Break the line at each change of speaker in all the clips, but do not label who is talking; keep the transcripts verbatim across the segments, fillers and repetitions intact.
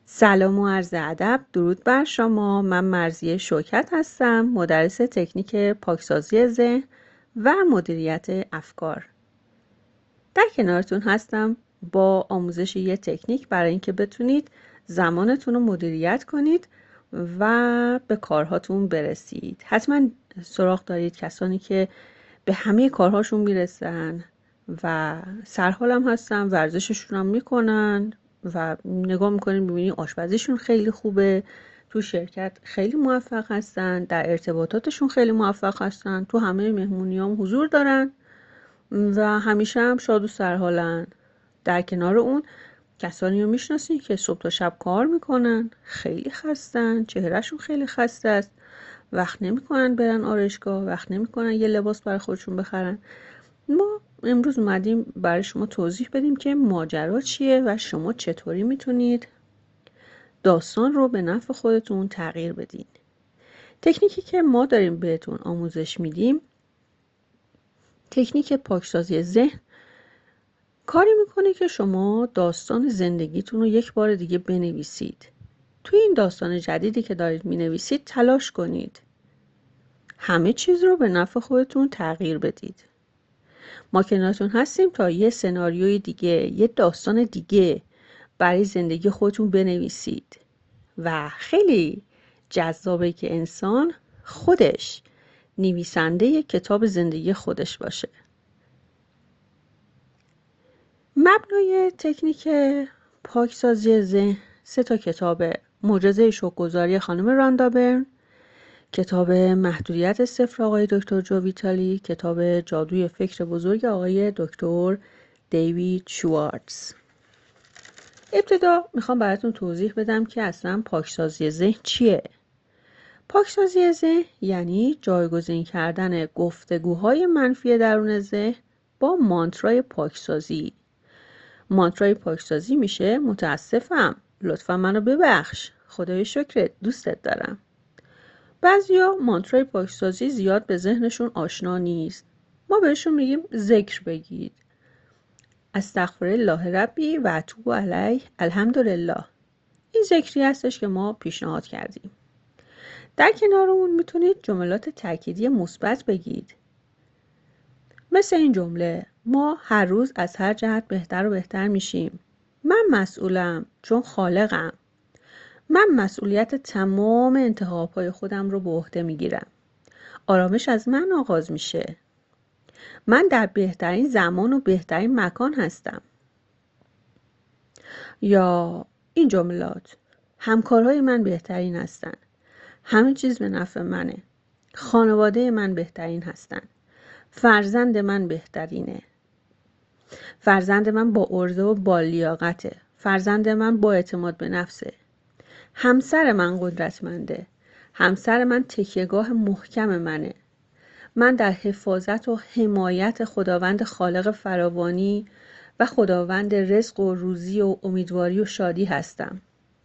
سلام و عرض ادب. درود بر شما. من مرضیه شوکت هستم، مدرس تکنیک پاکسازی ذهن و مدیریت افکار. در کنارتون هستم با آموزش یه تکنیک برای اینکه بتونید زمانتون رو مدیریت کنید و به کارهاتون برسید. حتما سراغ دارید کسانی که به همه کارهاشون میرسن و سرحالم هستن، ورزششون هم میکنن و نگاه میکنین ببینین آشپزیشون خیلی خوبه، تو شرکت خیلی موفق هستن، در ارتباطاتشون خیلی موفق هستن، تو همه مهمونیام حضور دارن و همیشه هم شاد و سرحالن. در کنار اون کسانی رو میشناسین که صبح تا شب کار میکنن، خیلی خستن، چهرهشون خیلی خسته است، وقت نمیکنن برن آرایشگاه، وقت نمیکنن یه لباس برای خودشون بخرن. ما امروز اومدیم برای شما توضیح بدیم که ماجرا چیه و شما چطوری میتونید داستان رو به نفع خودتون تغییر بدین. تکنیکی که ما داریم بهتون آموزش میدیم تکنیک پاکسازی ذهن کاری میکنه که شما داستان زندگیتون رو یک بار دیگه بنویسید. توی این داستان جدیدی که دارید مینویسید تلاش کنید همه چیز رو به نفع خودتون تغییر بدید. ما کنارتون هستیم تا یه سناریوی دیگه، یه داستان دیگه برای زندگی خودتون بنویسید و خیلی جذابه که انسان خودش نویسنده کتاب زندگی خودش باشه. مبنای تکنیک پاکسازی ذهن سه تا کتابه: معجزه شوک‌گذاری خانم راندا برن، کتاب محدودیت صفر آقای دکتر جو ویتالی، کتاب جادوی فکر بزرگ آقای دکتر دیوید شوارتز. ابتدا میخوام براتون توضیح بدم که اصلا پاکسازی ذهن چیه. پاکسازی ذهن یعنی جایگزین کردن گفتگوهای منفی درون ذهن با مانترای پاکسازی. مانترای پاکسازی میشه متاسفم، لطفا منو ببخش، خدای شکرت، دوستت دارم. بعضیا مانترای پاکسازی زیاد به ذهنشون آشنا نیست. ما بهشون میگیم ذکر بگید: استغفرالله ربی و اتوب علیه الحمدلله. این ذکری هستش که ما پیشنهاد کردیم. در کنار اون میتونید جملات تأکیدی مثبت بگید، مثل این جمله: ما هر روز از هر جهت بهتر و بهتر میشیم. من مسئولم چون خالقم. من مسئولیت تمام انتخاب‌های خودم رو به عهده میگیرم. آرامش از من آغاز میشه. من در بهترین زمان و بهترین مکان هستم. یا این جملات: همکارهای من بهترین هستن. همه چیز به نفع منه. خانواده من بهترین هستن. فرزند من بهترینه. فرزند من با عرضه و با لیاقته. فرزند من با اعتماد به نفسه. همسر من قدرتمنده. همسر من تکیهگاه محکم منه. من در حفاظت و حمایت خداوند خالق فراوانی و خداوند رزق و روزی و امیدواری و شادی هستم.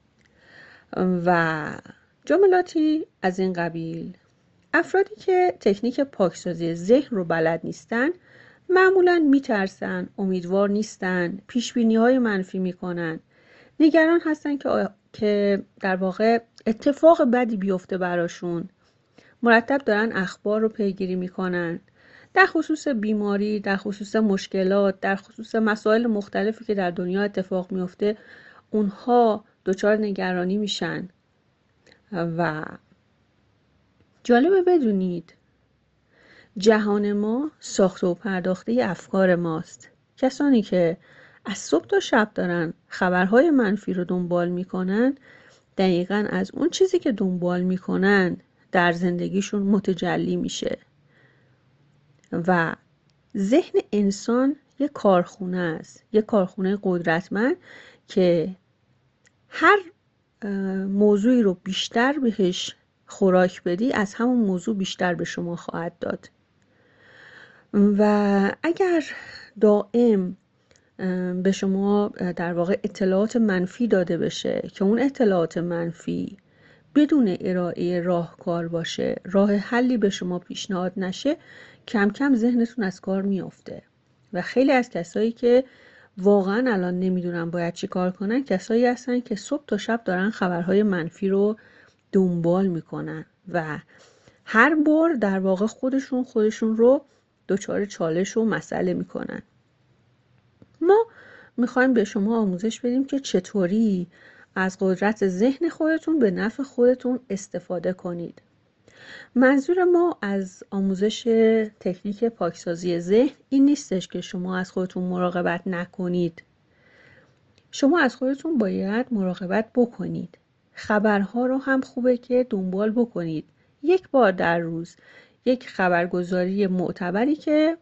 و جملاتی از این قبیل. افرادی که تکنیک پاکسازی ذهن رو بلد نیستن معمولاً میترسن، امیدوار نیستن، پیشبینی‌های منفی میکنن، نگران هستن که آ... که در واقع اتفاق بدی بیفته براشون. مرتب دارن اخبار رو پیگیری میکنن در خصوص بیماری، در خصوص مشکلات، در خصوص مسائل مختلفی که در دنیا اتفاق میفته. اونها دچار نگرانی میشن و جالبه بدونید جهان ما ساخته و پرداخته افکار ماست. کسانی که از صبح تا شب دارن خبرهای منفی رو دنبال میکنن دقیقاً از اون چیزی که دنبال میکنن در زندگیشون متجلی میشه. و ذهن انسان یک کارخونه است، یک کارخونه قدرتمند که هر موضوعی رو بیشتر بهش خوراک بدی از همون موضوع بیشتر به شما خواهد داد. و اگر دائم به شما در واقع اطلاعات منفی داده بشه که اون اطلاعات منفی بدون ارائه راهکار باشه، راه حلی به شما پیشنهاد نشه، کم کم ذهنتون از کار میافته. و خیلی از کسایی که واقعا الان نمیدونن باید چی کار کنن، کسایی هستن که صبح تا شب دارن خبرهای منفی رو دنبال میکنن و هر بار در واقع خودشون خودشون رو دچار چالش و مسئله میکنن. ما میخوایم به شما آموزش بدیم که چطوری از قدرت ذهن خودتون به نفع خودتون استفاده کنید. منظور ما از آموزش تکنیک پاکسازی ذهن این نیستش که شما از خودتون مراقبت نکنید. شما از خودتون باید مراقبت بکنید. خبرها رو هم خوبه که دنبال بکنید. یک بار در روز یک خبرگزاری معتبری که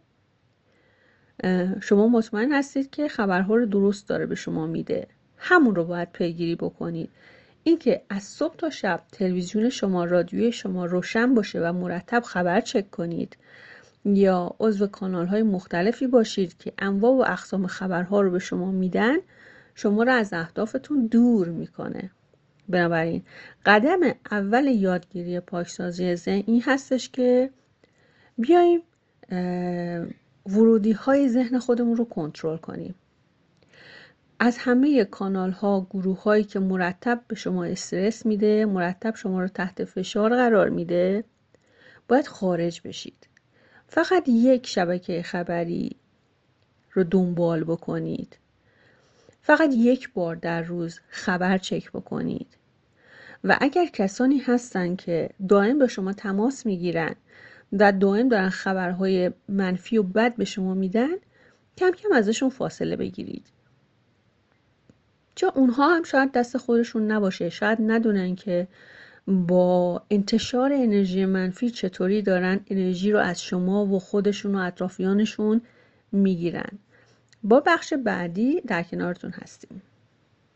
شما مطمئن هستید که خبرها رو درست داره به شما میده، همون رو باید پیگیری بکنید. اینکه از صبح تا شب تلویزیون شما، رادیوی شما روشن باشه و مرتب خبر چک کنید یا عضو کانال‌های مختلفی باشید که انواع و اقسام خبرها رو به شما میدن، شما رو از اهدافتون دور میکنه. بنابراین قدم اول یادگیری پاکسازی ذهن این هستش که بیایم ورودی های ذهن خودمون رو کنترل کنیم. از همه کانال ها، گروه هایی که مرتب به شما استرس میده، مرتب شما رو تحت فشار قرار میده، باید خارج بشید. فقط یک شبکه خبری رو دنبال بکنید. فقط یک بار در روز خبر چک بکنید. و اگر کسانی هستن که دائم به شما تماس میگیرن و دائم دارن خبرهای منفی و بد به شما میدن، کم کم ازشون فاصله بگیرید. چون اونها هم شاید دست خودشون نباشه، شاید ندونن که با انتشار انرژی منفی چطوری دارن انرژی رو از شما و خودشون و اطرافیانشون میگیرن. با بخش بعدی در کنارتون هستیم.